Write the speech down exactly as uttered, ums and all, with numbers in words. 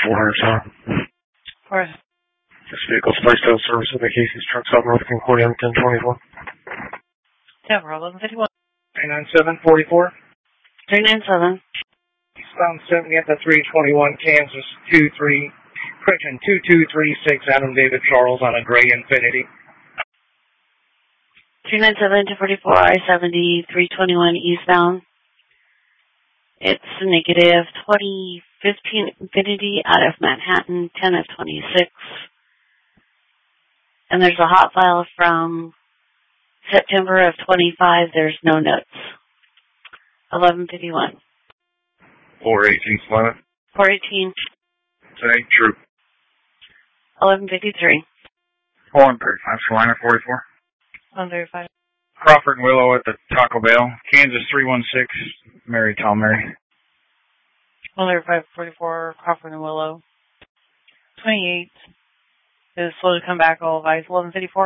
four hundred south. Four. This vehicle is placed out of service with the Casey's truck stop North Concordia on ten twenty-four. Yeah, we're eleven fifty-one. three nine seven forty-four. three nine seven. Eastbound seventy at the three twenty-one, Kansas two three, correction, two two three six, Adam David Charles on a gray Infiniti. three nine seven to forty-four, I seventy, three twenty-one eastbound. It's a negative twenty fifteen Infiniti out of Manhattan, ten of twenty-six. And there's a hot file from September of twenty-five. There's no notes. eleven fifty-one. four eighteen, Solana. four eighteen. Say, true. eleven fifty-three. one thirty-five, Solana, forty-four. one thirty-five. Crawford and Willow at the Taco Bell, Kansas three one six, Mary Tom Mary. one thirty-five, forty-four, Crawford and Willow. twenty-eight is slow to come back, all advice. eleven fifty-four.